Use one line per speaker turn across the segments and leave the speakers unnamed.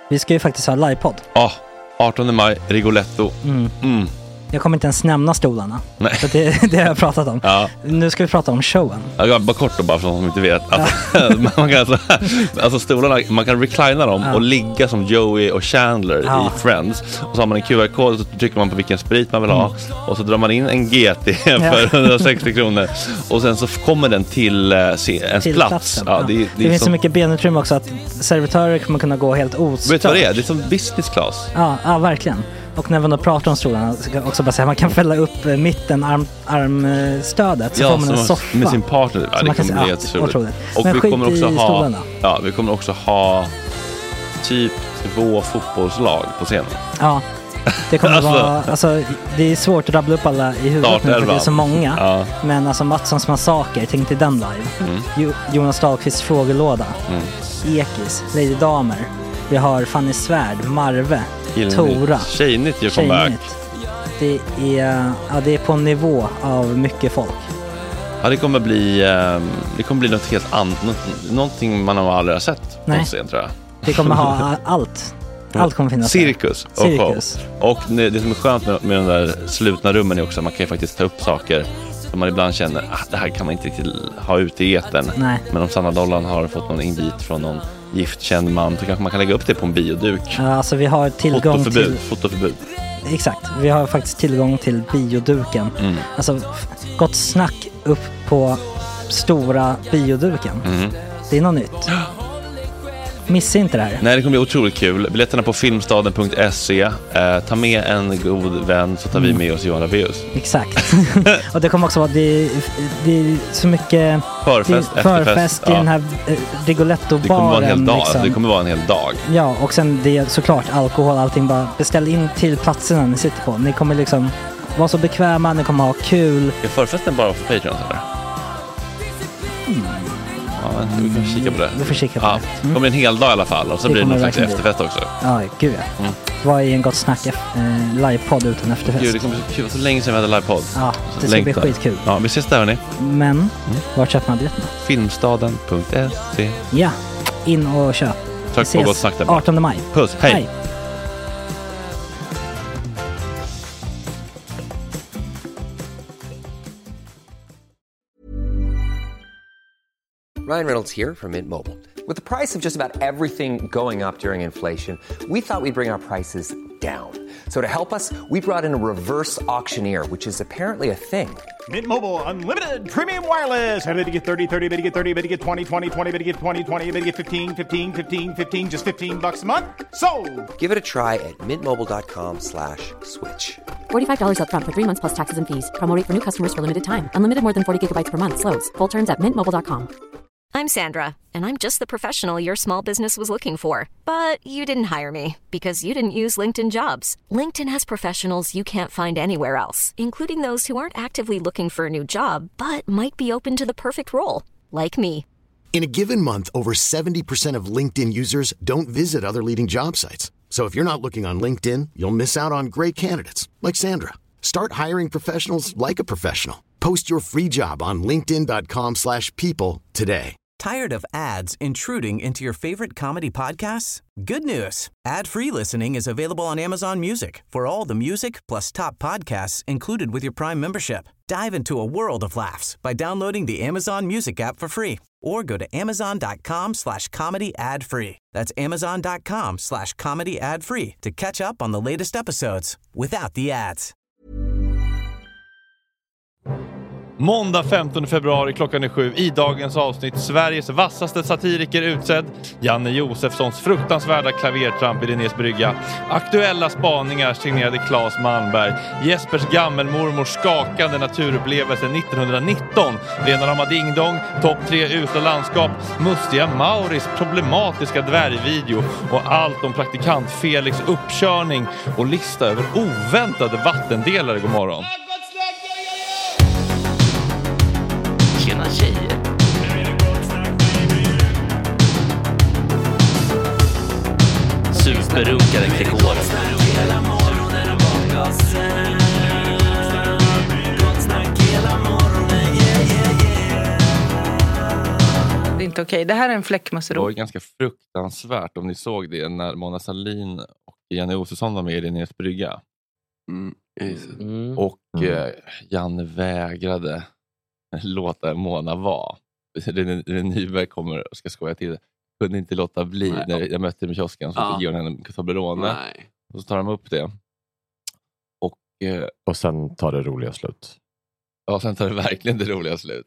Vi ska ju faktiskt ha livepodd.
Ja, 18 maj, Rigoletto.
Jag kommer inte ens nämna stolarna.
Nej.
För det har jag pratat om.
Ja.
Nu ska vi prata om showen.
Ja, bara kort då, bara för de som inte vet. Man kan alltså stolarna, man kan reclina dem och ligga som Joey och Chandler i Friends. Och så har man en QR-kod och så trycker man på vilken sprit man vill ha. Och så drar man in en GT för 160 kronor. Och sen så kommer den till ens plats. Ja, det
finns så mycket benutrymme också att servitörer kommer kunna gå helt ostört.
Vet du vad det är? Det är som business class.
Ja, verkligen. Och när man då pratar om stolarna så kan jag också bara säga att man kan fälla upp mitten armstödet så får man en soffa
med sin partner. Ja, det kommer bli helt otroligt. Och
men
vi kommer också
stolarna.
vi kommer också ha typ 2 fotbollslag på scenen.
Ja. Det kommer vara, alltså det är svårt att rabbla upp alla i huvudet nu för det är så många. Ja. Men alltså Mattssons massaker, tänk till den live. Jonas Dahlqvists frågelåda. Ekis, Lady Damer. Vi har Fanny Svärd, Marve, Tora.
Tjejnytt gör comeback.
Det är på en nivå av mycket folk.
Ja, det kommer bli något helt annat. Någonting man har aldrig sett på scen, tror jag.
Det kommer ha allt. Allt kommer finnas.
Cirkus. Och det som är skönt med de där slutna rummen är också att man kan ju faktiskt ta upp saker som man ibland känner det här kan man inte riktigt ha ute i etern.
Nej.
Men om Sanna Dollan har fått någon invit från någon giftkänd man så kanske man kan lägga upp det på en bioduk.
Ja, alltså vi har tillgång till
fotoförbud.
Exakt, vi har faktiskt tillgång till bioduken. Alltså gott snack upp på stora bioduken. Det är något nytt. Missa inte det här.
Nej, det kommer bli otroligt kul. Biljetterna på filmstaden.se. Ta med en god vän så tar vi med oss Johan Rabaeus.
Exakt. Och det kommer också vara det är så mycket förfest i den här Rigoletto-baren.
Det kommer vara en hel dag.
Liksom.
Det kommer vara en hel dag.
Ja, och sen det är såklart alkohol, allting. Bara beställ in till platserna ni sitter på. Ni kommer liksom vara så bekväma, ni kommer ha kul.
Är förfesten bara för Patreon eller? Ja, vi kan kika på det.
Vi får kika på det.
Det kommer en hel dag i alla fall. Och så blir det någon slags efterfest också.
Ja, gud ja. Vad är en gott snack livepodd utan efterfest?
Gud, det kommer bli kul. Så länge sedan vi hade livepodd.
Ja, det ska bli skitkul.
Ja, vi ses där hörni.
Men, vart köper man biljetterna?
Filmstaden.se.
Ja, in och köp.
Tack på gott snack där.
18 maj.
Puss, hej.
Ryan Reynolds here from Mint Mobile. With the price of just about everything going up during inflation, we thought we'd bring our prices down. So to help us, we brought in a reverse auctioneer, which is apparently a thing.
Mint Mobile Unlimited Premium Wireless. How to get 30, 30, bit to get 30, bit to get 20, 20, 20, bit to get 20, 20, bit to get 15, 15, 15, 15, just $15 a month? Sold!
Give it a try at mintmobile.com/switch.
$45 up front for 3 months plus taxes and fees. Promo rate for new customers for limited time. Unlimited more than 40 gigabytes per month. Slows full terms at mintmobile.com.
I'm Sandra, and I'm just the professional your small business was looking for. But you didn't hire me because you didn't use LinkedIn Jobs. LinkedIn has professionals you can't find anywhere else, including those who aren't actively looking for a new job, but might be open to the perfect role, like me.
In a given month, over 70% of LinkedIn users don't visit other leading job sites. So if you're not looking on LinkedIn, you'll miss out on great candidates, like Sandra. Start hiring professionals like a professional. Post your free job on linkedin.com/people today.
Tired of ads intruding into your favorite comedy podcasts? Good news. Ad-free listening is available on Amazon Music for all the music plus top podcasts included with your Prime membership. Dive into a world of laughs by downloading the Amazon Music app for free or go to amazon.com/comedy ad-free. That's amazon.com/comedy ad-free to catch up on the latest episodes without the ads.
Måndag 15 februari klockan är 7 i dagens avsnitt Sveriges vassaste satiriker utsedd, Janne Josefssons fruktansvärda klavertramp i Linnés brygga, aktuella spaningar signerade Claes Malmberg, Jespers gammelmormors skakande naturupplevelse 1919, Lena Rama Ding Dong, topp 3 usla landskap, mustiga Mauris problematiska dvärgvideo och allt om praktikant Felix uppkörning och lista över oväntade vattendelare. God morgon.
Tjena tjejer. Superrunkare Gregoren.
inte okej. Det här är en fläckmussero.
Det var ganska fruktansvärt om ni såg det när Mona Sahlin och Janne Josefsson var med i Linnés brygga. Och Janne vägrade låta Mona vara. René Nyberg kommer och ska skoja till det. Kunde inte låta bli. När jag mötte med kiosken så ger hon henne en Toblerone. Och så tar de upp det.
Och sen tar det roliga slut.
Ja, sen tar det verkligen det roliga slut.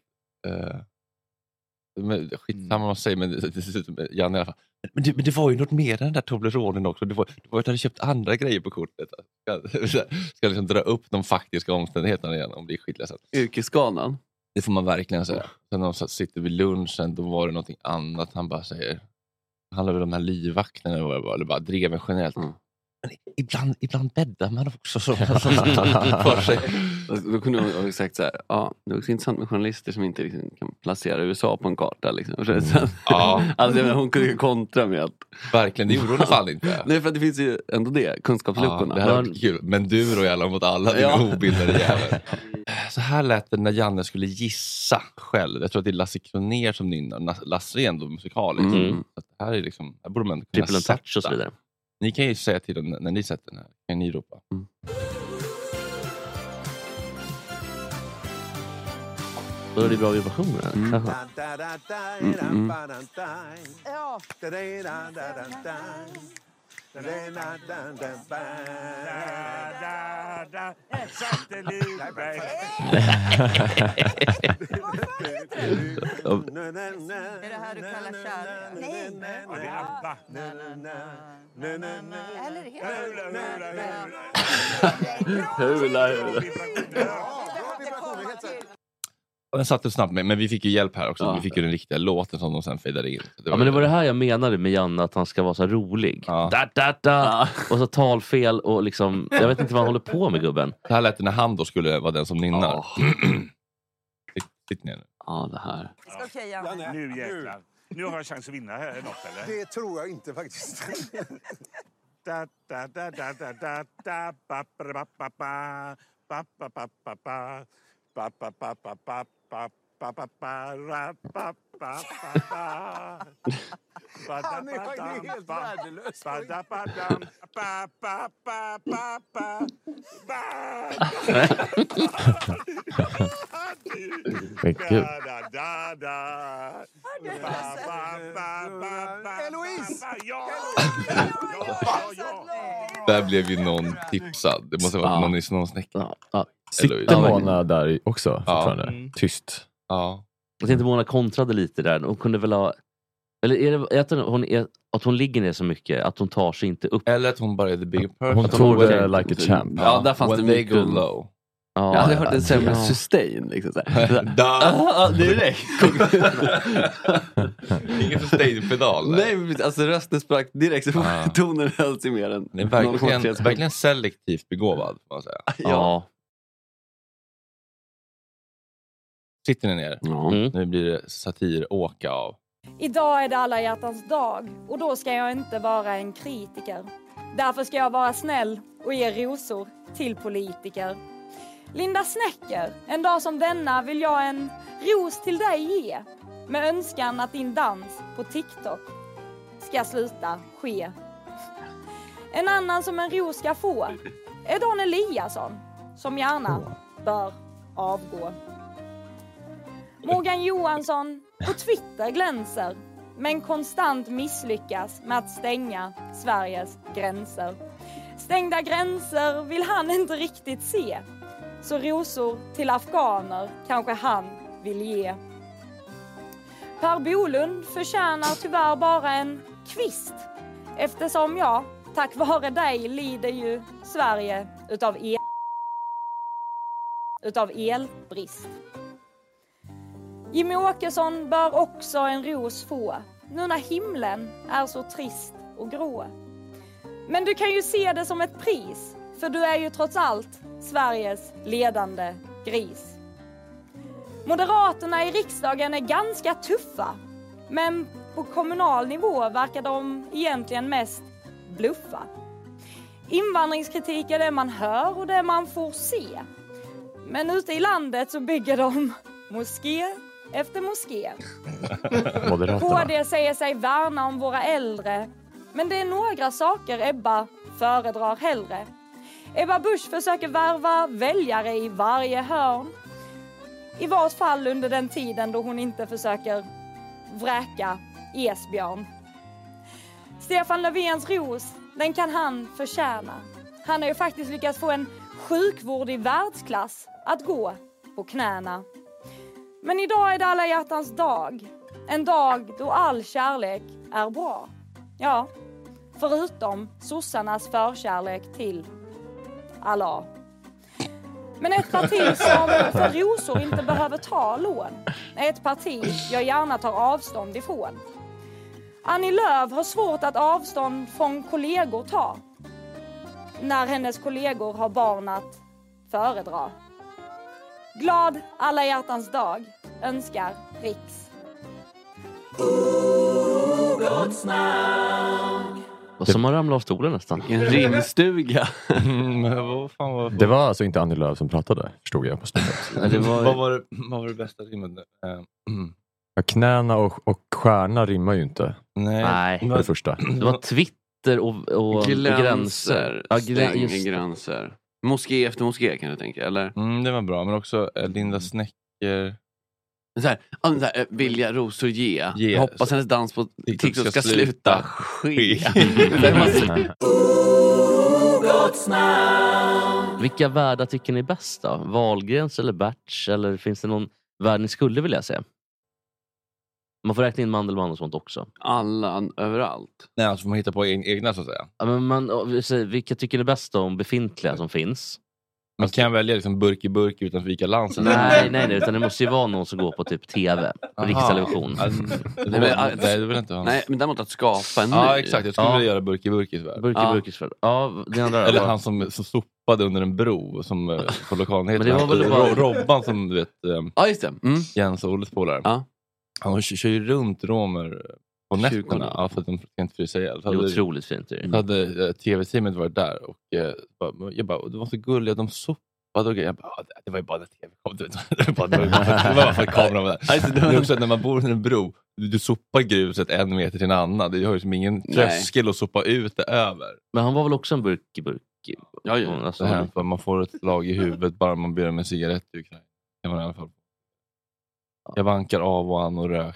Skitsamma vad säger, men Janne i alla fall. Men det var ju något mer än den där Tobleronen också. Det var att jag hade köpt andra grejer på kortet. Ska liksom dra upp de faktiska omständigheterna igen om det är skitledsamt.
Yrkesskalan.
Det får man verkligen säga. Sen när de sitter vid lunchen, då var det någonting annat. Han bara säger, handlar väl om de här livvakterna eller bara drev generellt. Men ibland bäddar man också så för sig.
Då kunde jag ha sagt så här, det är också intressant med journalister som inte liksom kan placera USA på en karta liksom. Alltså hon kunde ju kontra med att
verkligen, det gjorde hon fan inte.
Nej, för att det finns ju ändå det, kunskapsluckorna.
Det här var kul, men du och jävla mot alla dina obildade jävlar. Så här lät det när Janne skulle gissa själv. Jag tror att det är Lasse Kronér som nynnar. Lasse är ändå musikaliskt. Så det här är liksom, här borde man kunna
sätta. Touch och så vidare.
Ni kan ju säga till dem när ni sätter den här. Kan ni ropa?
Då är det bra vibrationer.
Är det här du kallar kärlek?
Den satte snabbt med, men vi fick ju hjälp här också. Vi fick ju den riktiga låten som de sen fejdade in.
Men det var det här jag menade med Janne, att han ska vara så rolig. Och så talfel och liksom, jag vet inte vad han håller på med, gubben.
Det här lät när han då skulle vara den som nynnar. Sitt ner nu.
Ja, det här.
Okej, Janne.
Nu jäklar. Nu har jag chans att vinna här något, eller?
Det tror jag inte faktiskt.
Da da da da da da da ba ba ba ba ba ba ba ba ba ba ba ba ba ba ba ba ba ba ra ba ba ba ba.
Han är faktiskt helt värdelös.
Ba da ba dam ba ba ba ba ba ba.
Eloise!
Ja!
Där blev ju någon tipsad. Det måste vara någon snäcka.
Sitter Mona där också fortfarande? Tyst.
Ja.
Jag tänkte Mona kontrade lite där. Hon kunde väl ha... Eller är det att hon ligger ner så mycket att hon tar sig inte upp?
Eller att hon bara är the big person.
Hon tog det like a champ.
Ja, där fanns
when
det
they go low.
Jag hade hört en sämre sustain liksom såhär. Direkt.
Ingen sustain-pedal.
Nej, alltså rösten sprack direkt, så tonen höll sig mer än.
Det är verkligen selektivt begåvad, får man säga.
Ja.
Sitter ni ner? Nu blir det satir-åka av.
Idag är det alla hjärtans dag och då ska jag inte vara en kritiker. Därför ska jag vara snäll och ge rosor till politiker. Linda Snäcker, en dag som denna vill jag en ros till dig ge. Med önskan att din dans på TikTok ska sluta ske. En annan som en ros ska få är Dan Eliasson, som gärna bör avgå. Morgan Johansson på Twitter glänser, men konstant misslyckas med att stänga Sveriges gränser. Stängda gränser vill han inte riktigt se. Så rosor till afghaner kanske han vill ge. Per Bolund förtjänar tyvärr bara en kvist. Eftersom jag, tack vare dig, lider ju Sverige utav elbrist. Jimmie Åkesson bör också en ros få, nu när himlen är så trist och grå. Men du kan ju se det som ett pris, för du är ju trots allt Sveriges ledande gris. Moderaterna i riksdagen är ganska tuffa, men på kommunal nivå verkar de egentligen mest bluffa. Invandringskritik är det man hör och det man får se. Men ute i landet så bygger de moské efter moské.
Moderaterna.
KD säger sig värna om våra äldre. Men det är några saker Ebba föredrar hellre. Ebba Busch försöker värva väljare i varje hörn. I vart fall under den tiden då hon inte försöker vräka Esbjörn. Stefan Löfvens ros, den kan han förtjäna. Han har ju faktiskt lyckats få en sjukvård i världsklass att gå på knäna. Men idag är det alla hjärtans dag. En dag då all kärlek är bra. Ja, förutom sossarnas förkärlek till Allah. Men ett parti som för rosor inte behöver ta lån är ett parti jag gärna tar avstånd ifrån. Annie Lööf har svårt att avstånd från kollegor ta när hennes kollegor har barn att föredra. Glad alla hjärtans dag önskar Riks.
Och som har ramlat av stolen nästan.
En rimstuga.
Det var alltså inte Annie Lööf som pratade, förstod jag på slutet.
Vad var det bästa rimmet?
Knäna och stjärna rimmar ju inte.
Nej.
För det första.
Det var Twitter och gränser.
Ja, gränser. Moské efter moské kan du tänka, eller?
Det var bra, men också Linda Snäcker.
Så här, vilja rosor ge. Hoppas hennes dans på TikTok ska sluta ske.
Vilka världar tycker ni är bäst då? Wahlgrens eller Berts? Eller finns det någon värld ni skulle vilja se? Man får räkna in Mandelmann och sånt också.
Alla, överallt.
Nej, alltså man hittar på egna så att säga.
Ja, men vilka tycker ni är bäst om befintliga som finns?
Man kan välja liksom burk i burk utan vika lansen.
Nej, utan det måste ju vara någon som går på typ tv. På riktig television.
Det vill inte ha.
Nej, men däremot att skapa en ny.
Ja, exakt. Jag skulle vilja göra burk i burk i Sverige.
Burk i burk i Sverige. Ja, det andra
eller han som sopade under en bro som på lokalen heter. Robban som du vet.
Ja, just det.
Jens och Olles polare.
Ja.
Han kör ju runt romer på nätterna. Ja, för att de inte frysa ihjäl.
Det är otroligt fint.
Hade tv-teamet varit där och jag bara, det var så gulliga, de sopade och jag bara, det var ju bara när tv kom. Det var bara för kameran var där. Det är också att när man bor under en bro, du sopar gruset 1 meter till en annan. Det har ju som ingen tröskel att sopa ut det över.
Men han var väl också en burk i burk?
Ja. Alltså, man får ett lag i huvudet bara man ber om en cigarett. Kan man i alla fall. Jag vankar av och an och rök.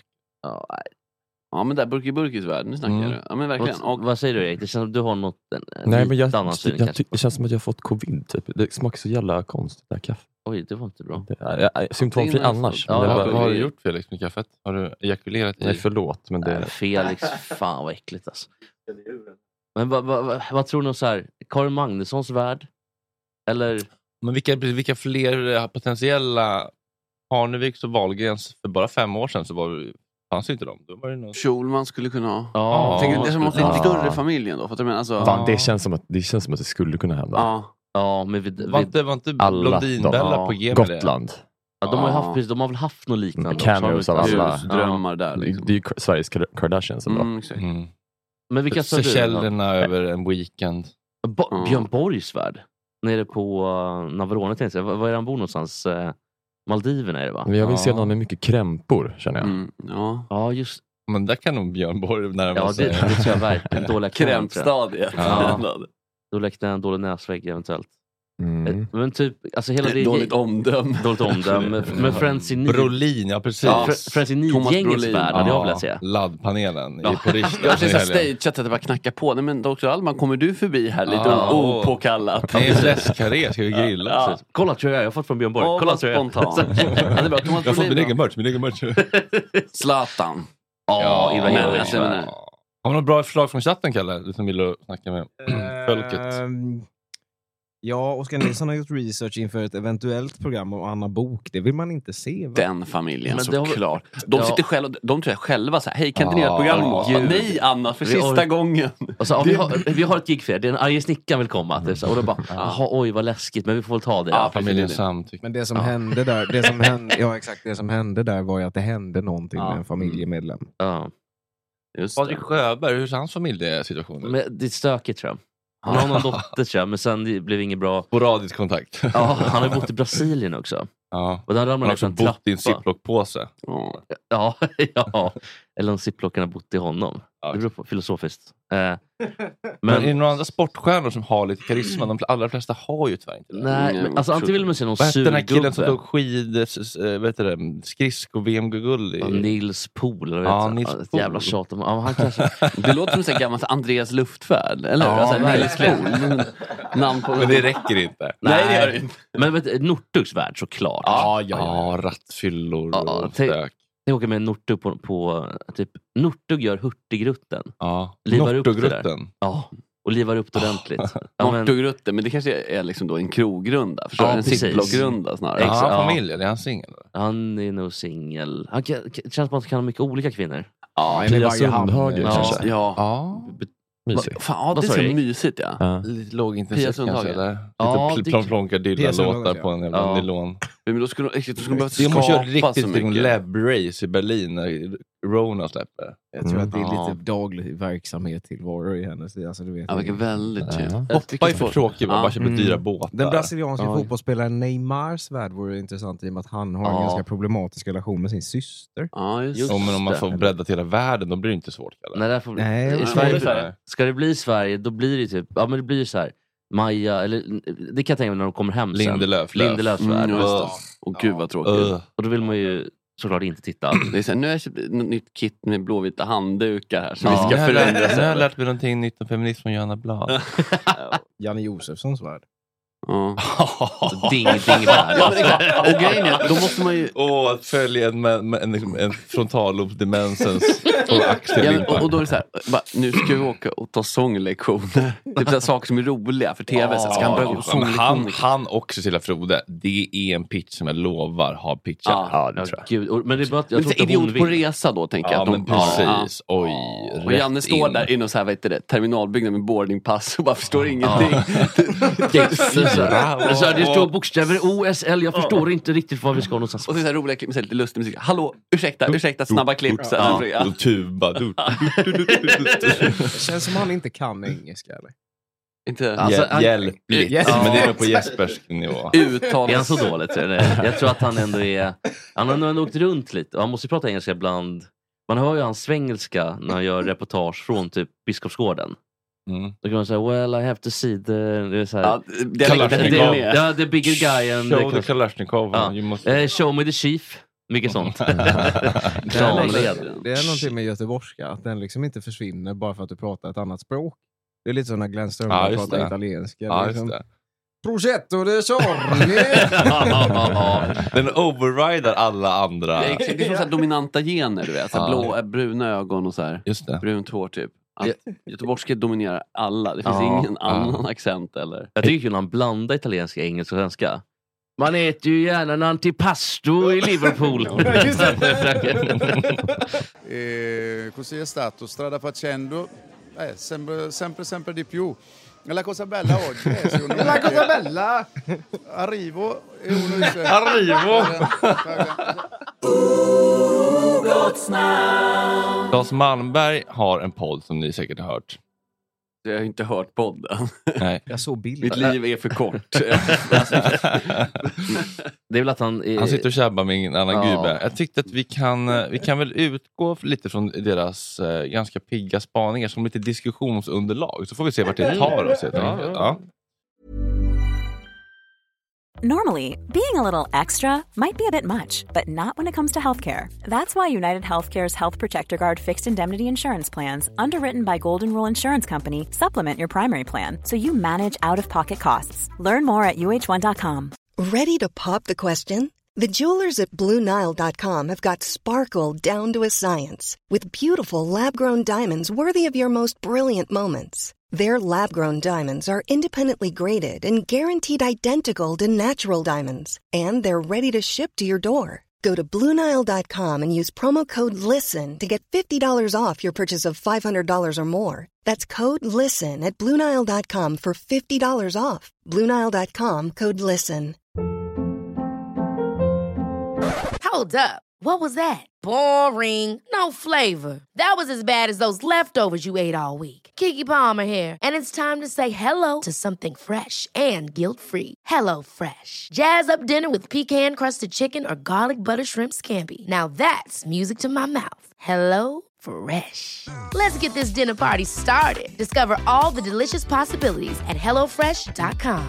Ja, men där burk i världen, nu snackar jag. Ja, men verkligen.
Vad säger du, Erik? Det känns som du har något
annan syn. Det känns som att jag har fått covid typ. Det smakar så jävla konstigt det här kaffe.
Oj, det var inte bra.
Symptomfri annars.
Vad har du gjort, Felix, med kaffet? Har du ejakulerat i?
Nej, förlåt. Men det...
Felix, fan vad äckligt alltså. Men vad tror ni om så här? Karin Magnussons värld? Eller?
Men vilka fler potentiella Parneviks och Wahlgrens för bara 5 år sedan så fanns ju inte de. Då var det någon...
Schulman skulle kunna ha. Det som måste en större familj ändå. För alltså...
det känns som att det skulle kunna hända.
Ja, men
var inte Blondinbella på G med
Gotland.
Ja, de har väl haft något liknande.
Cameos av alla.
Drömmar där. Liksom.
Det är ju Sveriges Kardashians ändå.
Men vilka sa du?
Seychellerna över en weekend.
Björn Borgs värld. Nere på Navarone tänkte jag. Var är han bor någonstans? Maldiverna är det, va?
Jag vill se någon med mycket krämpor, känner jag.
Ja, just.
Men där kan nog Björn Borg
närma sig. Ja, det tror jag verkligen. Dåliga
krämpstadiet.
En dålig näsvägg eventuellt. Men typ, alltså hela det...
Dåligt omdöme.
Men Friends in Need.
Brolin, ja precis.
Friends in Need-gängets värld, det har jag velat se.
Laddpanelen.
Jag har sett stageat att det bara knackar på. Nej, men Dr. Allman, kommer du förbi här lite opåkallat?
Nej, fläskkarré, ska vi grilla?
Kolla tror jag har fått från Björn Borg. Kolla tror jag.
Jag har fått min egen merch.
Zlatan.
Har du något bra förslag från chatten, Kalle? Du som vill snacka med folket.
Ja, Oskar Nilsson har gjort research inför ett eventuellt program om Anna Bok. Det vill man inte se, va?
Den familjen, såklart. De sitter själva, de tror jag själva så här, hej, kan inte ni göra ett program om oss? Nej, Anna, för sista gången.
Alltså, vi har ett gig för er. Det är en arg snickaren vill komma. Och då bara, oj vad läskigt, men vi får väl ta det.
Ja, familjen samtycker.
Men det som hände där, det som hände där var ju att det hände någonting med en familjemedlem.
Ja.
Patrik Sjöberg, hur är hans familjesituation?
Men det är stökigt, tror jag. Han har någon dotter, tror jag, men sen blev det inget bra.
Sporadisk kontakt.
Ja, han har bott i Brasilien också.
Ja.
Och där ramlar
man har också bott i en ziplock-påse.
Ja. Eller om ziplocken har bott i honom. Ja. Det beror på filosofiskt.
Men är det några andra sportskärnor som har lite karisma? De allra flesta har ju tyvärr inte det.
Nej, men alltså antingen vill man se någon surgubbe.
Den här killen som tog skridsko VM-guld i...
Nils Pohl.
Nils
Pohl. Jävla tjat om. Han
kanske... Det låter som så gammalt Andreas Luftfärd, eller hur? Alltså, Nils Pohl. Namn på...
Men det räcker inte.
Nej, det gör det inte.
Men vet, Nortugs värld såklart.
Ja, rattfyllor och stök.
Jag åker med en Nortug på typ... Nortug gör Hurtigrutten.
Ja,
livar upp det där.
Ja.
Och livar upp det ordentligt.
Nortugrutten, men det kanske är liksom då en krogrunda. Förstår du? En ziplock-runda snarare.
Ja, familjen. Är han singel?
Han är nog singel. Han känns som att han kan ha mycket olika kvinnor.
Ja,
Pia Sundhage kanske.
Ja.
Mysigt.
Fan, det är så mysigt, ja.
Lite lågintensivt kanske. Lite plonka-dylla-låtar på en jävla nylon.
Men då skulle de behöva
skapa måste göra riktigt en lab-race i Berlin när Rona släpper.
Jag tror att det är lite daglig verksamhet till var i hennes. Alltså, du vet.
Ja, det är väldigt tydligt.
Hoppa är för tråkigt, bara köper dyra båtar.
Den brasilianska fotbollsspelaren Neymars värld vore intressant i och med att han har en ganska problematisk relation med sin syster.
Ja, just
men om man får bredda till hela världen, då blir det inte svårt.
Nej, i Sverige, ska det bli Sverige, då blir det typ, men det blir så här Maja, eller det kan jag tänka mig när de kommer hem sen. Lindelöfs värld.
Och gud vad tråkigt.
Och då vill man ju såklart inte titta.
Det är så här, nu har jag köpt ett nytt kit med blåvita handdukar här som vi ska förändra.
Nu har jag lärt mig någonting nytt om feminism från Johanna Blad.
Janne Josefssons värld.
Ding värld.
Och grejen är, då måste man ju...
att följa en frontallobsdemensens
och då är det så här, nu ska vi åka och ta sånglektioner. Det är så här saker som är roliga för tv. Så ska han börja
han och Cecilia Frode, det är en pitch som jag lovar har pitchat.
Ja, det tror jag. Men det är bara att jag tror att
idiot på resa då, tänker jag.
Men precis. Oj.
Och Janne står där inne och så här, vet det, terminalbyggnad med boardingpass och bara förstår ingenting.
Så det står bokstäver OSL, jag förstår inte riktigt vad vi ska någonstans.
Och så är det roliga klipp med lite lustig musik. Hallå, ursäkta, snabba klipp.
Tuba.
Det känns som han inte kan engelska, eller?
Inte.
Hjälpligt. Men det är nog på Jespers nivå.
Är han så dåligt? Jag tror att han ändå är... Han har ändå åkt runt lite. Och han måste prata engelska ibland. Man hör ju hans svengelska när han gör reportage från typ Biskopsgården. Då kan man säga, well, I have to see the... Det är så här, the bigger guy and...
Show the Kalashnikov.
Show me the chief. Mycket sånt.
Det är någonting med göteborgska, att den liksom inte försvinner bara för att du pratar ett annat språk. Det är lite som när Glenn Strömberg pratar italienska.
Ja,
liksom.
just det.
Progetto de Sorni!
Den overrider alla andra.
Det är som så här dominanta gener, du vet. Blå, bruna ögon och så här.
Just det.
Brunt hår typ. Göteborgska dominerar alla. Det finns ingen annan accent eller.
Jag tycker att han blandar italienska, engelska och svenska. Man äter ju gärna en antipasto i Liverpool.
Così è stato, strada facendo, sempre di più. La cosa bella oggi è secondo me.
La cosa bella!
Arrivo e uno dice...
Arrivo! Claes Malmberg har en podd som ni säkert har hört.
Jag har inte hört podden.
Nej.
Jag såg bilder.
Mitt liv är för kort.
Det är väl att han
sitter och tjabbar med en annan gubbe. Jag tyckte att vi kan väl utgå lite från deras ganska pigga spaningar som lite diskussionsunderlag. Så får vi se vart det tar oss.
Normally, being a little extra might be a bit much, but not when it comes to healthcare. That's why United Healthcare's Health Protector Guard fixed indemnity insurance plans, underwritten by Golden Rule Insurance Company, supplement your primary plan so you manage out-of-pocket costs. Learn more at uh1.com.
Ready to pop the question? The jewelers at BlueNile.com have got sparkle down to a science with beautiful lab-grown diamonds worthy of your most brilliant moments. Their lab-grown diamonds are independently graded and guaranteed identical to natural diamonds. And they're ready to ship to your door. Go to BlueNile.com and use promo code LISTEN to get $50 off your purchase of $500 or more. That's code LISTEN at BlueNile.com for $50 off. BlueNile.com, code LISTEN.
Hold up. What was that? Boring. No flavor. That was as bad as those leftovers you ate all week. Keke Palmer here. And it's time to say hello to something fresh and guilt-free. Hello Fresh. Jazz up dinner with pecan-crusted chicken or garlic butter shrimp scampi. Now that's music to my mouth. Hello Fresh. Let's get this dinner party started. Discover all the delicious possibilities at hellofresh.com.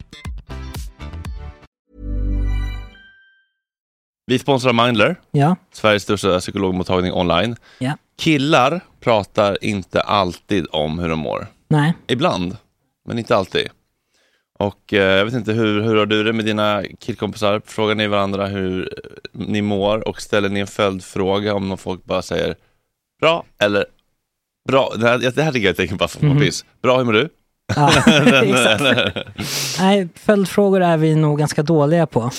Vi sponsrar Mindler.
Ja.
Sveriges största psykologmottagning online.
Ja.
Killar pratar inte alltid om hur de mår.
Nej.
Ibland, men inte alltid. Och jag vet inte, hur har du det med dina killkompisar? Frågar ni varandra hur ni mår och ställer ni en följdfråga om någon folk bara säger bra eller bra? Det här tycker jag tänker bara för piss. Bra, hur mår du?
Ja, exakt. Nej, följdfrågor är vi nog ganska dåliga på.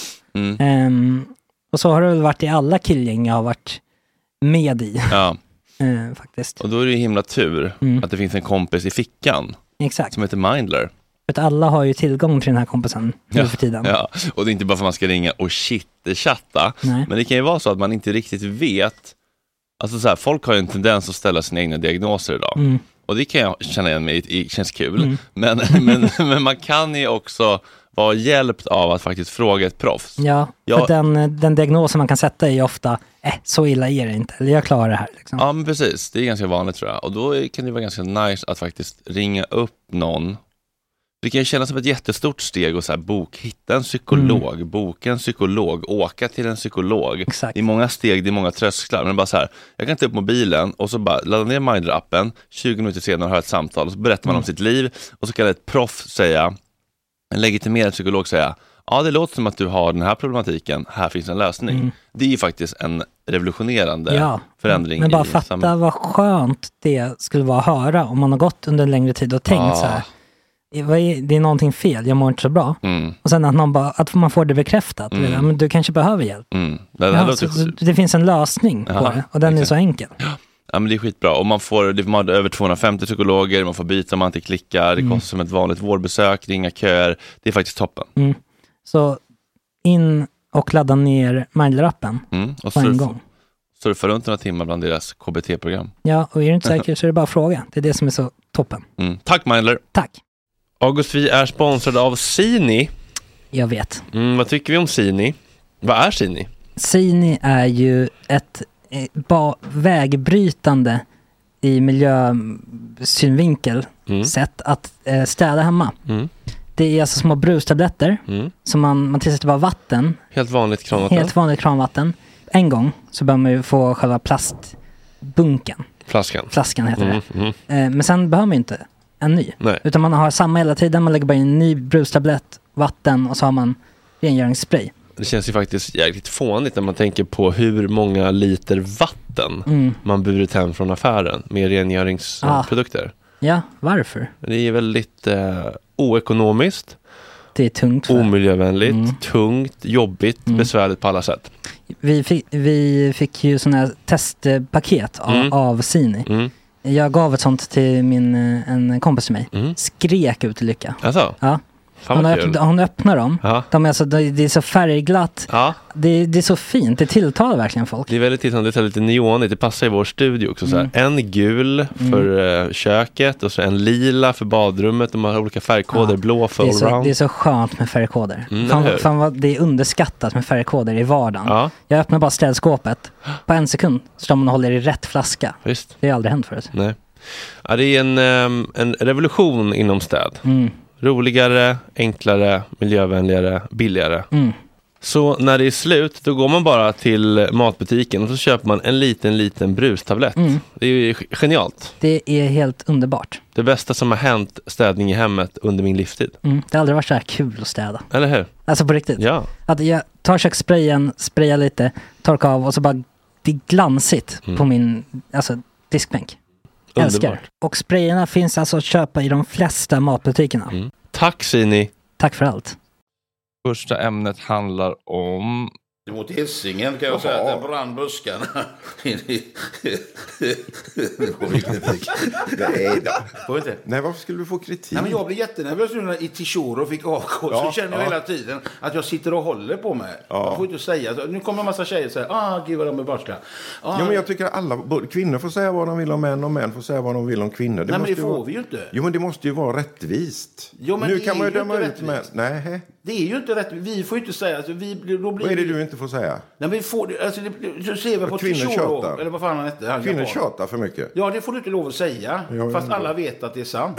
Och så har det väl varit i alla killgäng jag har varit med i.
Ja.
Faktiskt.
Och då är det ju himla tur att det finns en kompis i fickan.
Exakt.
Som heter Mindler.
För att alla har ju tillgång till den här kompisen nu för tiden.
Ja, och det är inte bara för att man ska ringa och chatta.
Nej.
Men det kan ju vara så att man inte riktigt vet. Alltså så här, folk har ju en tendens att ställa sina egna diagnoser idag. Och det kan jag känna igen mig i, känns kul. Men man kan ju också vara hjälpt av att faktiskt fråga ett proffs.
Ja, för den diagnosen man kan sätta är ju ofta så illa är det inte, eller jag klarar det här. Liksom.
Ja, men precis. Det är ganska vanligt tror jag. Och då kan det vara ganska nice att faktiskt ringa upp någon. Det kan ju kännas som ett jättestort steg att så här, hitta en psykolog, boka en psykolog, åka till en psykolog.
Exakt.
Det är många steg, det är många trösklar. Men bara så här, jag kan ta upp mobilen och så bara ladda ner Mindler-appen, 20 minuter senare har ett samtal och så berättar man om sitt liv och så kan ett proff säga, en legitimerad psykolog säga, ja det låter som att du har den här problematiken, här finns en lösning. Det är ju faktiskt en revolutionerande förändring.
Men bara fatta vad skönt det skulle vara att höra om man har gått under en längre tid och tänkt så här, det är någonting fel, jag mår inte så bra. Och sen att man får det bekräftat. Men du kanske behöver hjälp. Det finns en lösning på det och den är så enkel.
Ja, men det är skitbra. Och man får över 250 psykologer, man får byta om man inte klickar, det kostar som ett vanligt vårdbesök, ringa köer. Det är faktiskt toppen.
Så in och ladda ner Mindler-appen
och
på en gång.
Surfa runt några timmar bland deras KBT-program.
Ja, och är du inte säker så är det bara fråga. Det är det som är så toppen.
Tack Mindler.
Tack.
August, vi är sponsrade av Sini.
Jag vet.
Vad tycker vi om Sini? Vad är Sini?
Sini är ju ett vägbrytande i miljösynvinkel sätt att städa hemma. Det är alltså små brustabletter som man tillsätter bara vatten.
Helt vanligt kranvatten.
Helt vanligt kranvatten. En gång så bör man ju få själva plastbunken. Flaskan heter det. Men sen behöver man ju inte en ny.
Nej.
Utan man har samma hela tiden. Man lägger bara in en ny brustablett, vatten och så har man rengöringsspray.
Det känns ju faktiskt jäkligt fånigt när man tänker på hur många liter vatten man burit hem från affären med rengöringsprodukter.
Ja, varför?
Det är väldigt oekonomiskt.
Det är tungt.
Omiljövänligt, tungt, jobbigt, besvärligt på alla sätt.
Vi fick ju sådana här testpaket av Sini. Jag gav ett sånt till en kompis till mig. Skrek ut i lycka.
Alltså?
Ja. Hon öppnar dem. De är alltså, det är så färgglatt. Det är så fint. Det tilltalar verkligen folk.
Det är väldigt tilltalande. Det är lite neonigt. Det passar i vår studio också. Så här. En gul för köket och så en lila för badrummet. De har olika färgkoder. Blå för allround.
Det är så skönt med färgkoder. Fan vad det är underskattat med färgkoder i vardagen. Jag öppnar bara ställskåpet. På en sekund står man och håller i rätt flaska.
Visst.
Det har aldrig hänt förut.
Nej. Ja, det är en revolution inom städ. Roligare, enklare, miljövänligare, billigare. Så när det är slut, då går man bara till matbutiken och så köper man en liten brustablett. Det är ju genialt.
Det är helt underbart.
Det bästa som har hänt städning i hemmet under min livstid.
Det har aldrig varit så här kul att städa.
Eller hur?
Alltså på riktigt.
Ja.
Att jag tar kökssprayen, sprayar lite, torkar av och så bara det är glansigt på min diskbänk. Älskar. Och sprayerna finns alltså att köpa i de flesta matbutikerna.
Tack Sini.
Tack för allt.
Första ämnet handlar om
Mot Hisingen kan jag säga att det brann buskarna.
Nej, varför skulle du få kritik?
Nej, men jag blir jättenervös nu i Tishoro och fick AK. Så känner jag hela tiden att jag sitter och håller på mig. Jag får inte säga. Nu kommer en massa tjejer och säger, gud vad de är barska.
Ja, men jag tycker att alla kvinnor får säga vad de vill om män och män får säga vad de vill om kvinnor.
Nej, men det får vi ju inte.
Jo, men det måste ju vara rättvist.
Jo, men
nu kan man ju döma ut män. Nej.
Det är ju inte rätt. Vi får ju inte säga. Alltså,
vad är det du inte får säga?
Nej, vi får, alltså, så ser vi på Tishoro. Eller vad fan han hette.
Kvinnor tjatar för mycket.
Ja, det får du inte lov att säga. Fast alla vet att det är sant.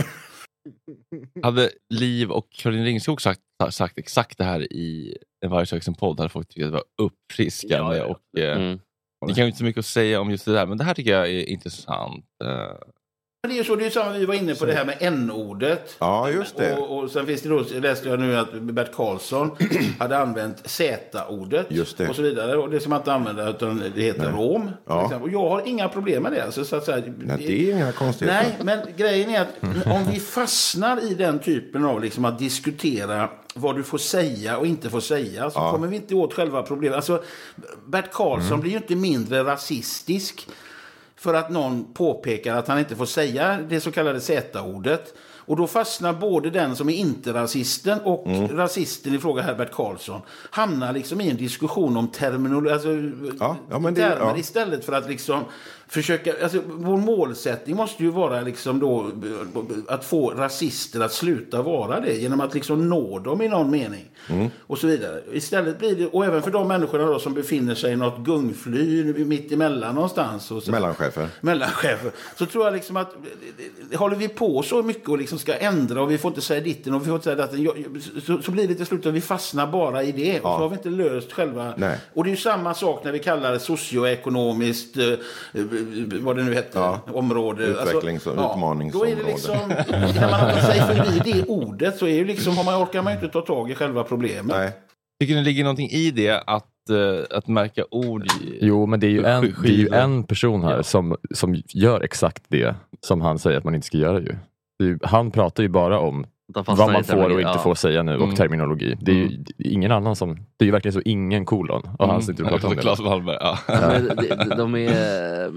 Hade Liv och Caroline Ringskog sagt exakt det här i en Vargsöksen-podd hade folk tyckt att det var uppfriskande. Och det kan ju inte så mycket att säga om just det där. Men det här tycker jag är intressant.
Det är så, det är samma, vi var inne på det här med n-ordet.
Ja, just det.
Och sen finns det då, läste jag nu att Bert Karlsson hade använt z-ordet.
Just det.
Och så vidare. Och det ska man inte använda, utan det heter rom. Ja. Och jag har inga problem med det. Alltså, så att säga,
nej, det är inga konstigheter.
Nej, men grejen är att om vi fastnar i den typen av liksom, att diskutera vad du får säga och inte får säga, så kommer vi inte åt själva problemet. Alltså, Bert Karlsson blir ju inte mindre rasistisk för att någon påpekar att han inte får säga det så kallade z-ordet. Och då fastnar både den som är inte rasisten och rasisten i fråga Herbert Karlsson hamnar liksom i en diskussion om terminologi, alltså termer istället för att liksom försöka, alltså vår målsättning måste ju vara liksom då att få rasister att sluta vara det genom att liksom nå dem i någon mening och så vidare. Istället blir det, och även för de människorna då som befinner sig i något gungfly mitt emellan någonstans och så, mellanchefer, så tror jag liksom att håller vi på så mycket och liksom ska ändra och vi får inte säga ditten och vi får inte säga datten, så blir det till slut att vi fastnar bara i det och så har vi inte löst själva. Nej. Och det är ju samma sak när vi kallar det socioekonomiskt vad det nu heter, område.
Utvecklings- och utmaningsområde. Då är det liksom,
när man har sig förbi det ordet så är ju liksom, orkar man inte ta tag i själva problemet.
Nej.
Tycker ni ligger någonting i det att märka ord?
Jo, men det är ju en person här som gör exakt det som han säger att man inte ska göra ju. Han pratar ju bara om vad man får och inte får säga nu och terminologi. Det är ju ingen annan som... Det är ju verkligen så ingen kolon. Och han sitter och pratar om det.
Claes Wallberg,
de är...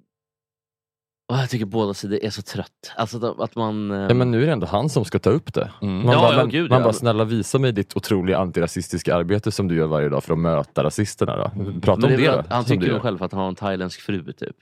jag tycker båda sidor är så trött. Alltså att man...
Ja, men nu är det ändå han som ska ta upp det. Man bara, snälla visa mig ditt otroliga antirasistiska arbete som du gör varje dag för att möta rasisterna då. Prata om det.
Han tycker ju själv att han har en thailändsk fru typ.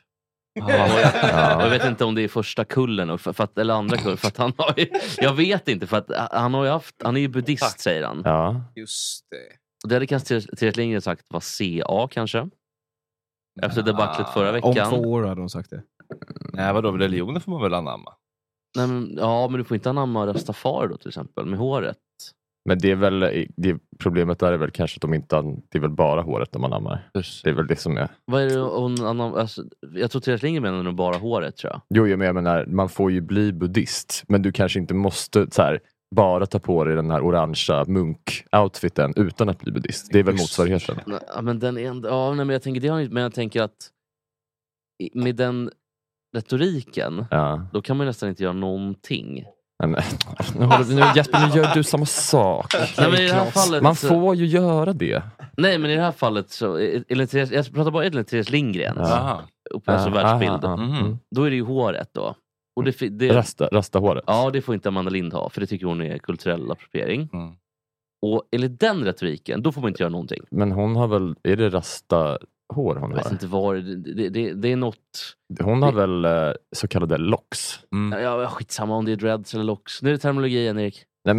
Jag vet inte om det är första kullen eller andra kullen för att han har ju, jag vet inte för att han är ju buddhist säger han.
Ja.
Just det.
Och det hade kanske Therese Lindgren sagt var CA kanske. Efter debaclet förra veckan.
Om 2 år hade de sagt det.
Nej, vadå, religionen får man väl anamma?
Nej, men du får inte anamma Rastafari då till exempel med håret.
Men det är väl problemet där är väl kanske att det är väl bara håret de anammar. Det är väl det som är.
Vad är det alltså, jag tror Therese Lindgren menar bara håret tror jag.
Jo, men jag menar, man får ju bli buddhist, men du kanske inte måste så här bara ta på dig den här orangea munk-outfiten utan att bli buddhist. Det är väl motsvarigheten.
Ja, men den är men jag tänker det har inte, men jag tänker att med den retoriken då kan man nästan inte göra någonting.
Nu Jesper, nu gör du samma sak.
Nej, men i det här fallet,
man får ju göra det.
Nej, men i det här fallet så jag pratar bara enligt Therese Lindgren alltså världsbild. Då är det ju håret då. Och
rasta håret.
Ja, det får inte Amanda Lind ha, för det tycker hon är kulturell appropriering. Och enligt den retoriken, då får man inte göra någonting.
Men hon har väl, är det rasta hår hon har?
Jag vet inte vad det är något.
Hon har väl så kallade locks.
Ja, skitsamma om det är dreads eller locks. Nu är det terminologi, Erik.
Nej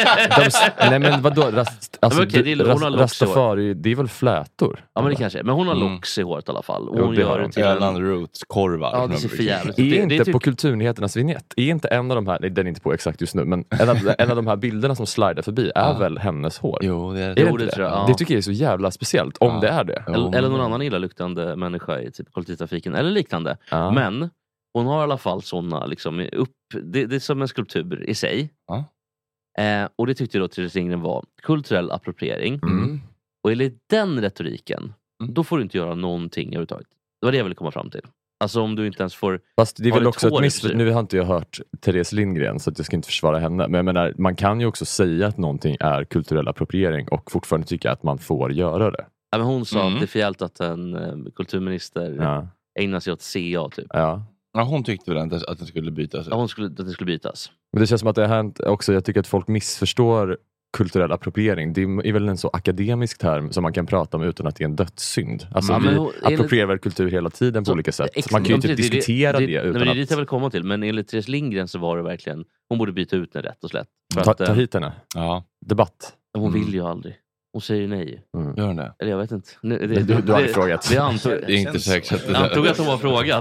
men vadå? Rastafari, det är väl flätor?
Ja, men det kanske är. Men hon har locks i håret i alla fall. Och hon gör det till
Erland Roots korvar.
Ja, det ser för jävligt.
Är inte på Kulturnyheternas vignett, är inte en av de här, nej, den är inte på exakt just nu, men en av de här bilderna som slidar förbi är väl hennes hår?
Jo, det är
det tror jag. Det tycker jag är så jävla speciellt, om det är det.
Eller någon annan illaluktande människa i typ kollektivtrafiken, eller liknande. Men hon har i alla fall sådana liksom, det är som en skulptur i sig. Och det tyckte då Therese Lindgren var kulturell appropriering. Och enligt den retoriken då får du inte göra någonting överhuvudtaget. Det var det jag ville komma fram till. Alltså om du inte ens får...
Fast det är väl också nu har inte jag hört Therese Lindgren så att jag ska inte försvara henne. Men jag menar, man kan ju också säga att någonting är kulturell appropriering och fortfarande tycka att man får göra det.
Ja, men hon sa att det är förhjälpt att en kulturminister ägnar sig åt CA typ.
Ja, hon tyckte väl inte att den skulle bytas.
Ja, att den skulle bytas.
Men det känns som att det har hänt också. Jag tycker att folk missförstår kulturell appropriering. Det är väl en så akademisk term som man kan prata om utan att det är en dödssynd. Alltså vi approprierar kultur hela tiden på olika sätt. Man kan ju inte diskutera det utan
det är dit jag vill komma till. Men enligt Therese Lindgren så var det verkligen, hon borde byta ut den rätt och slätt.
Ta hit henne. Ja. Debatt.
Hon vill ju aldrig. Hon säger nej.
Gör hon det?
Eller jag vet inte.
Du har frågat.
Det är inte säkert.
Jag antog att hon var frågat.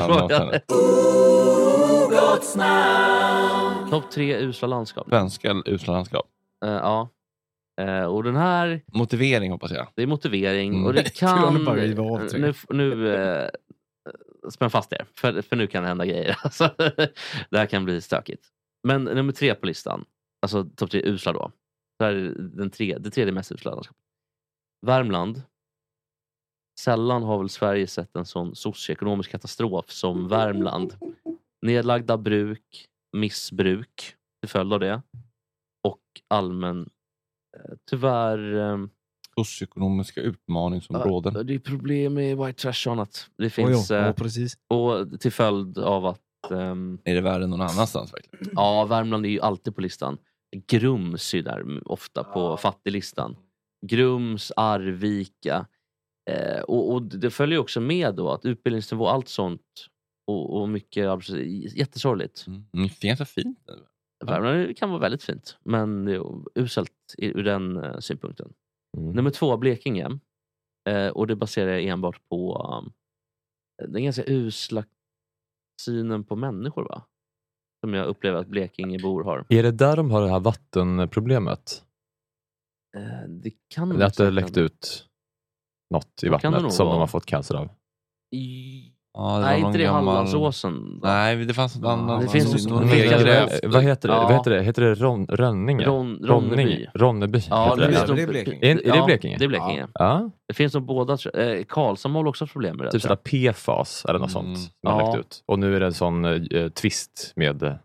Topp 3 usla landskap.
Svenska usla landskap.
Ja. Och den här...
Motivering hoppas jag.
Det är motivering. Och det kan... nu spänn fast er. För nu kan det hända grejer. Alltså, det här kan bli stökigt. Men nummer 3 på listan. Alltså topp 3 usla då. Det är det tredje mest usla landskapet. Värmland. Sällan har väl Sverige sett en sån socioekonomisk katastrof som Värmland. Nedlagda bruk, missbruk till följd av det. Och allmän, tyvärr...
socioekonomiska utmaningsområden.
Ja, det är problem med white trash och annat. Det finns...
precis.
Och till följd av att...
är det värre någon annanstans verkligen?
Ja, Värmland är ju alltid på listan. Grums är där ofta på fattiglistan. Grums, Arvika. Och det följer också med då att utbildningsnivå, allt sånt och mycket jättesorgligt.
Det är så fint.
Värmland kan vara väldigt fint, men det är uselt ur den synpunkten. Nummer 2, Blekinge. Och det baserar jag enbart på den ganska usla synen på människor, va? Som jag upplever att Blekingebor har.
Är det där de har det här vattenproblemet?
Det kan
att det läckt ut något i vattnet som de har fått cancer av.
Nej, inte det Hallandsåsen.
Nej, det fanns något annat.
Det finns
vad heter det? Heter det Rönninge? Ronneby.
Ja,
är det Blekinge? Är det Blekinge?
Det är Blekinge.
Ja.
Det finns de båda. Karlshamn har också problem med det.
Typ sådär PFAS eller något sånt som har läckt ut. Och nu är det en sån twist med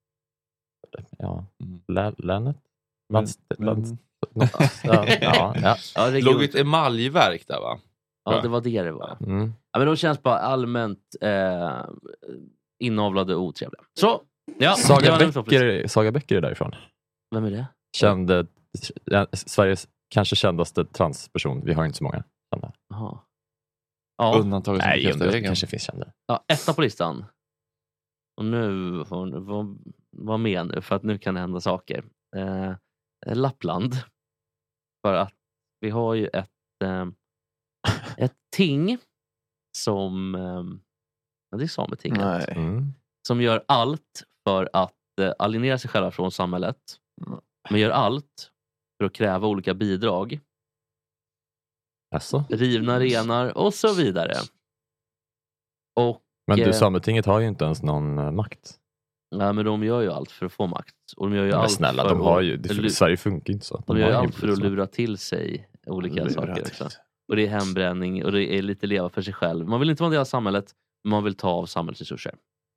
länet.
Det låg ett emaljverk där, va?
Ja, det var det var. Ja, men de känns bara allmänt inavlade och otrevliga. Så, ja.
Saga Bäcker är därifrån.
Vem är det?
Sveriges kanske kändaste transperson. Vi har inte så många kända.
Ja.
Undantaget
det kanske finns kända.
Ja, 1 på listan. Och nu var med nu, för att nu kan det hända saker. Lappland. För att vi har ju ett ting som det är Sametinget som gör allt för att alienera sig själva från samhället, men gör allt för att kräva olika bidrag, rivna renar och så vidare.
Men Sametinget har ju inte ens någon makt.
Nej, men de gör ju allt för att få makt, och de gör ju allt
snälla, de har ju Sverige funkar inte så.
De gör ju allt för att lura till sig olika saker också. Och det är hembränning och det är lite leva för sig själv. Man vill inte vara en del av samhället, men man vill ta av samhällsresurser.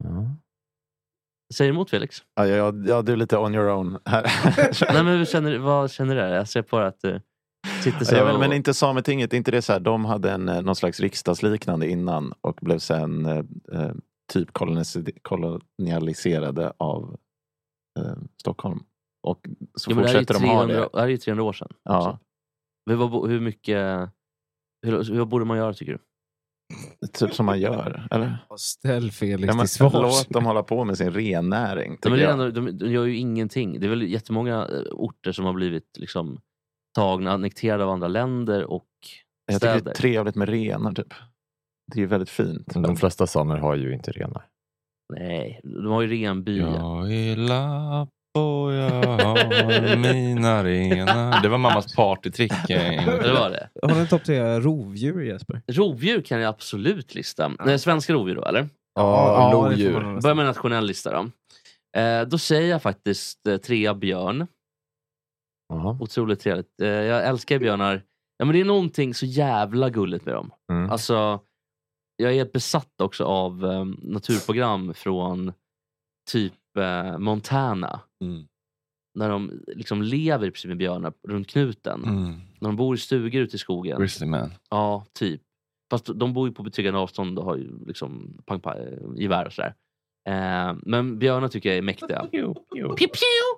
Säger emot, Felix?
Ja, du är lite on your own här.
Nej, men vad känner du? Jag ser på att du sitter så.
Men inte Sametinget, inte det så här. De hade någon slags riksdagsliknande innan och blev sen typ kolonialiserade av Stockholm. Och så fortsätter de ha det.
Det här är ju 300 år sedan.
Ja.
Hur mycket... Hur borde man göra, tycker du?
Typ som man gör, eller?
Ställ Felix till svars.
Låt dem hålla på med sin rennäring.
De gör ju ingenting. Det är väl jättemånga orter som har blivit liksom tagna, annekterade av andra länder och
jag tycker det är trevligt med renar, typ. Det är ju väldigt fint.
De flesta samer har ju inte renar.
Nej, de har ju renbyar.
Jag är lapp och jag har mina renar. Det var mammas partytrick.
Det var det.
Har du en topp 3 rovdjur, Jesper?
Rovdjur kan jag absolut lista. Svenska rovdjur då, eller?
Ja, lodjur.
Börjar med nationell lista då. Då säger jag faktiskt 3 björn. Otroligt trevligt. Jag älskar björnar. Ja, men det är någonting så jävla gulligt med dem. Alltså, jag är besatt också av naturprogram från typ Montana. när de liksom lever precis med björnar runt knuten. När de bor i stugor ute i skogen.
Grizzly man.
Ja, typ. Fast de bor ju på betryggande avstånd och har ju liksom gevär och sådär. Men björnar tycker jag är mäktiga. Pew, pew.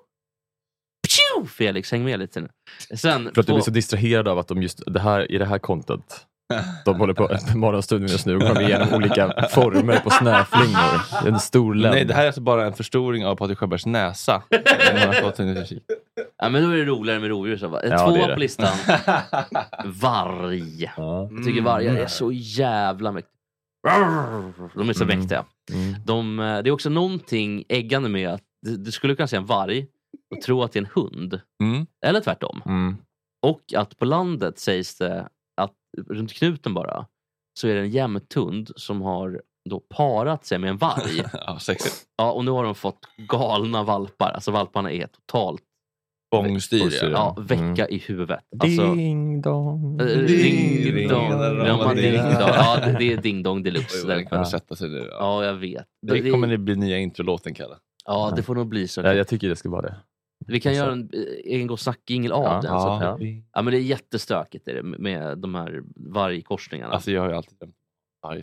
Felix, häng med lite nu. Sen,
för att du blir så distraherad av att de just i det här content de håller på morgonstunden just nu och kommer igenom olika former på snöflingor. Det är en stor länd.
Nej, det här är alltså bara en förstoring av Patrik Sjöbergs näsa.
Ja, men då är det roligare med rovdjur. Två på listan. Varg. Jag tycker vargar är så jävla mäktiga. De är så mäktiga. Det är också någonting äggande med att du skulle kunna säga en varg och tro att det är en hund. Eller tvärtom. Och att på landet sägs det att runt knuten bara så är det en jämthund som har då parat sig med en varg.
Ja, sexigt.
Ja, och nu har de fått galna valpar. Alltså valparna är totalt
bångstyriga.
Ja, väcka i huvudet. Alltså,
ding dong.
Ding dong. Ja, det är ding dong deluxe.
Den kan sätta sig nu.
Ja, jag vet.
Det kommer det bli nya introlåten, Kalle.
Ja, det får nog bli så.
Ja, jag tycker det ska vara det.
Vi kan göra en egen gå snackingel av den. Ja, men det är jättestökigt med de här vargkorsningarna.
Alltså jag har ju alltid varg.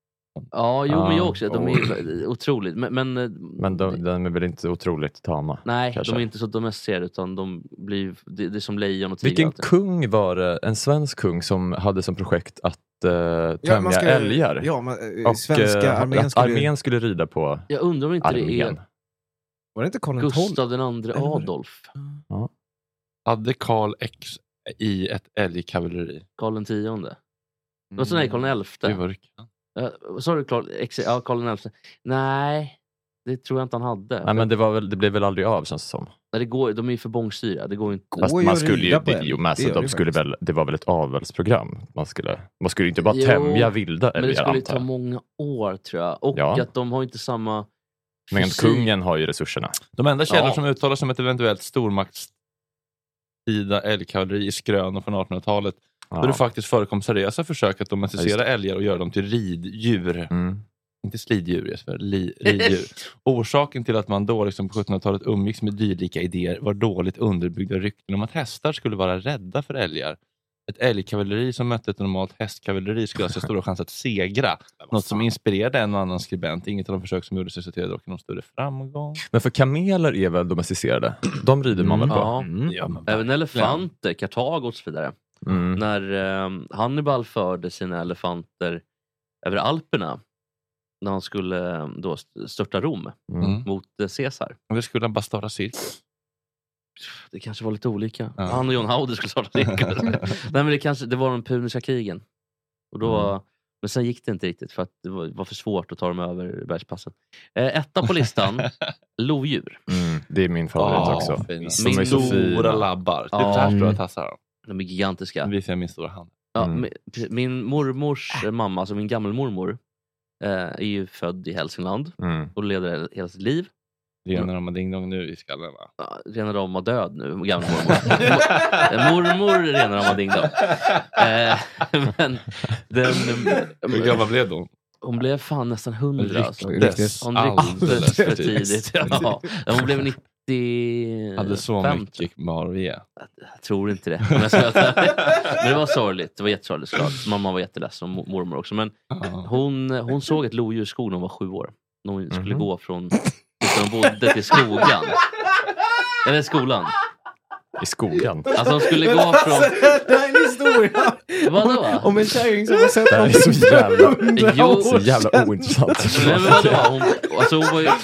Ja, men jag också. De är otroligt. Men
de är väl inte otroligt tama?
Nej, kanske. De är inte så domesticerade utan det är som lejon och tiger.
Vilken kung var det? En svensk kung som hade som projekt att tämja älgar?
Ja,
och
svenska
armén skulle rida på.
Jag undrar om inte
armén.
Det är...
Var det inte Karl
Gustav den andre Adolf?
Ja.
Hade Karl X i ett älgkavalleri?
Karl den 10:e. Vad sa nej, Karl den 11:e?
Det var
Sorry, Karl X. Ja, Karl den 11:e. Nej, det tror jag inte han hade.
Nej, men det blev väl aldrig av, känns det som.
Nej, de är ju för bångstyra. Det går inte.
Man skulle ju det var väl ett avelsprogram. Man skulle inte bara tämja vilda älgar.
Men det skulle ta många år, tror jag. Och att de har inte samma.
Men kungen har ju resurserna.
De enda källor som uttalar sig om ett eventuellt stormaktstida älgkavalleri i Skrönor från 1800-talet då det faktiskt förekom seriösa försök att domesticera älgar och göra dem till riddjur. Inte sliddjur, riddjur. Orsaken till att man då liksom på 1700-talet umgicks med dylika idéer var dåligt underbyggda rykten om att hästar skulle vara rädda för älgar. Ett älgkavalleri som mötte ett normalt hästkavalleri skulle alltså ha stora chans att segra. Något som inspirerade en och annan skribent. Inget av de försök som gjordes resulterade dock i någon större framgång.
Men för kameler är väl domesticerade? De rider man väl på?
Även elefanter, Kartago och så vidare. När Hannibal förde sina elefanter över Alperna när han skulle då störta Rom mot Caesar.
Och det skulle han bara starta cirkus.
Det kanske var lite olika. Han och John Hauder skulle starta cirkus. Nej, men det var de puniska krigen. Och då, men sen gick det inte riktigt för att det var för svårt att ta dem över bergspassen. Etta på listan, lodjur.
Det är min favorit också.
Min stora labbar. Typ så här stora tassar.
De är gigantiska.
Nu visar jag min stora hand.
Min mormors mamma, alltså min gammelmormor, är ju född i Hälsingland och leder hela sitt liv.
Rena Rama Ding Dong nu i skallen, va?
Ja, Rena Rama död nu, gammelmormor. Mormor Rena Rama Ding Dong. Men
hur gammal blev hon?
Hon blev fan nästan 100.
Hon rycktes
alldeles för tidigt. Ja. Hon blev 90.
Hade så mycket marvia.
Jag tror inte det. Men det var sorgligt. Det var jättesorgligt såklart. Mamma var jätteledsen och mormor också. Men hon såg ett lodjur i skogen när hon var 7 år. När hon skulle gå från de bodde till skogen. Eller skolan.
I skogen?
Alltså de skulle gå från...
Det här är en historia.
Vadå?
Om en kärring som har sett
det här är så jävla ointressant.
Men vadå? Hon var ju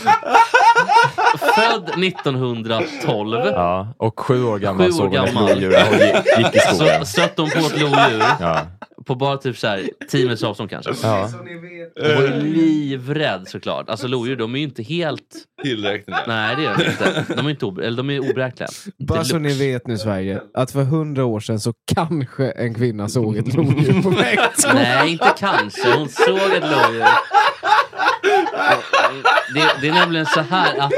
född 1912.
Ja, och 7 år gammal såg hon ett lodjur och gick i skogen.
Så stötte hon på ett lodjur. Ja. På bara typ så här 10 minuters avstånd kanske.
Ja.
Hon var ju livrädd såklart. Alltså lodjur, de är ju inte helt
tillräckliga.
Nej, det är de inte. De är oberäkneliga.
Bara så ni vet nu, Sverige, att för 100 år sedan så kanske en kvinna såg ett lodjur på väg.
Nej, inte kanske. Hon såg ett lodjur. Det är nämligen så här att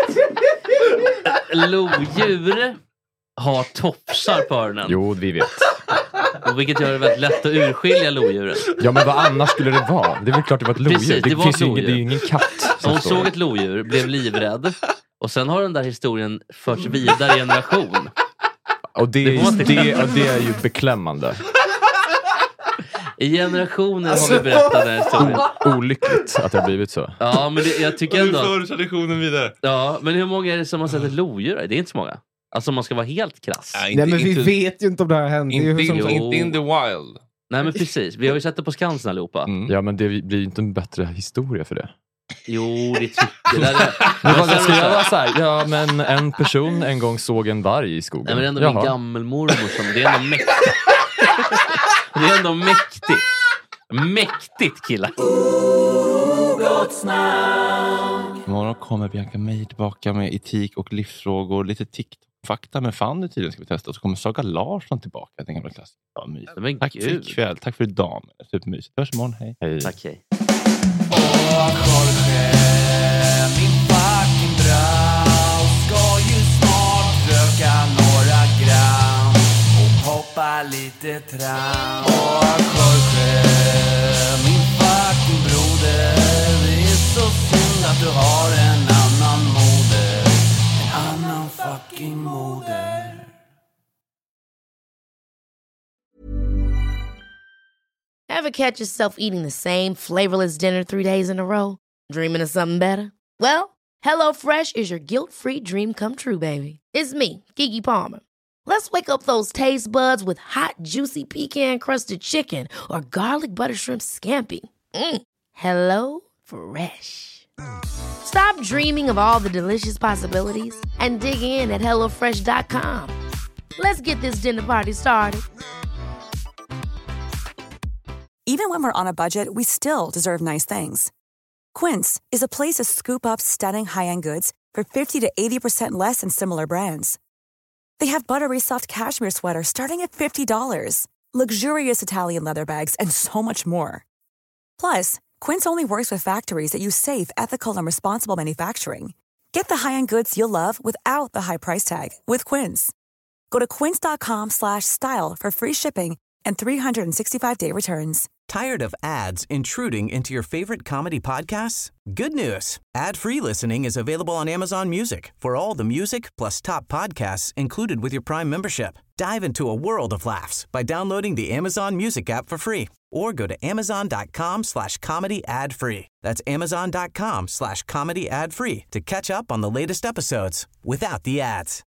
lodjur har tofsar på öronen.
Jo, vi vet.
Och vilket gör det väldigt lätt att urskilja lodjuren.
Ja, men vad annars skulle det vara? Det är väl klart det var ett lodjur.
Precis,
det är ju ingen katt.
Så hon såg ett lodjur, blev livrädd. Och sen har den där historien förts vidare i generation.
Och det är ju beklämmande.
I generationer har vi berättat den historien.
Olyckligt att det har blivit så.
Ja, men jag tycker ändå...
Nu för traditionen vidare.
Ja, men hur många är det som har sett ett lodjur? Det är inte så många. Alltså man ska vara helt krass.
Nej, men vi vet ju inte om det här händer.
Inte in the wild.
Nej, men precis. Vi har ju sett det på Skansen allihopa.
Ja, men det blir ju inte en bättre historia för det.
Jo, det tycker jag.
Jag var så här, ja, men en person en gång såg en varg i skogen.
Nej, men det är ändå min gammelmormor som... Det är ändå mäktigt. Det är ändå mäktigt. Mäktigt, killar.
Imorgon kommer Bianca May tillbaka med etik och livsfrågor. Lite TikTok-fakta med Fanny tydligen ska vi testa. Och så kommer Saga Larsson tillbaka. Den gamla klassen. Tack för ikväll. Tack för idag. Supermysigt. Hörs imorgon. Hej.
Tack, hej.
Min fucking brau ska ju snart röka några gram och hoppa lite tram. Jorge, min fucking broder, det är så synd att du har en annan moder. En annan fucking moder.
Ever catch yourself eating the same flavorless dinner 3 days in a row? Dreaming of something better? Well, HelloFresh is your guilt-free dream come true, baby. It's me, Keke Palmer. Let's wake up those taste buds with hot, juicy pecan-crusted chicken or garlic butter shrimp scampi. Hello Fresh. Stop dreaming of all the delicious possibilities and dig in at HelloFresh.com. Let's get this dinner party started.
Even when we're on a budget, we still deserve nice things. Quince is a place to scoop up stunning high-end goods for 50 to 80% less than similar brands. They have buttery soft cashmere sweaters starting at $50, luxurious Italian leather bags, and so much more. Plus, Quince only works with factories that use safe, ethical, and responsible manufacturing. Get the high-end goods you'll love without the high price tag with Quince. Go to quince.com/style for free shipping and 365-day returns.
Tired of ads intruding into your favorite comedy podcasts? Good news. Ad-free listening is available on Amazon Music for all the music plus top podcasts included with your Prime membership. Dive into a world of laughs by downloading the Amazon Music app for free or go to amazon.com/comedy ad-free. That's amazon.com/comedy ad-free to catch up on the latest episodes without the ads.